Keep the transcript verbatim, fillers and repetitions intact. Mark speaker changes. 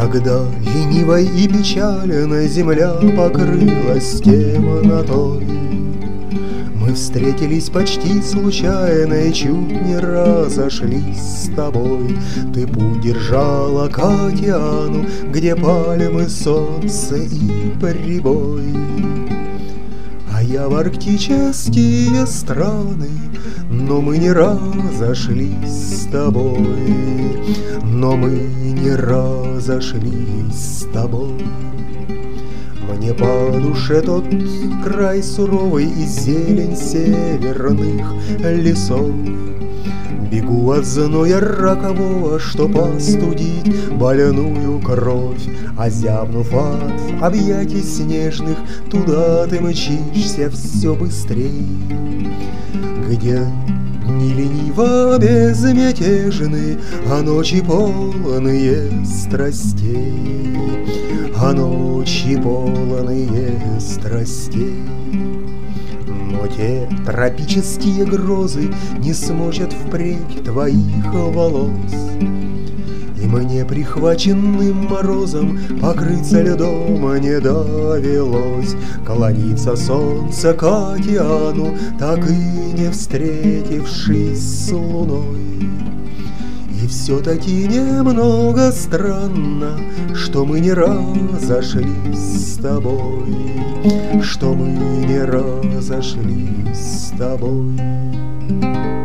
Speaker 1: Когда ленивой и печальной земля покрылась темнотой, мы встретились почти случайно и чуть не разошлись с тобой. Ты путь держала к океану, где пальмы, солнце и прибой, а я в арктические страны. Но мы не разошлись с тобой, но мы не разошлись с тобой. Мне по душе тот край суровый и зелень северных лесов. Бегу от зноя рокового, чтоб остудить больную кровь. Озябнув от объятий снежных, туда ты мчишься все быстрей, где дни лениво безмятежны, а ночи полные страстей, а ночи полные страстей. Но те тропические грозы не смочат впредь твоих волос, и мне, прихваченным морозом, покрыться льдом не довелось. Клонится солнце к океану, так и не встретившись с луной. И все-таки немного странно, что мы не разошлись с тобой, что мы не разошлись с тобой.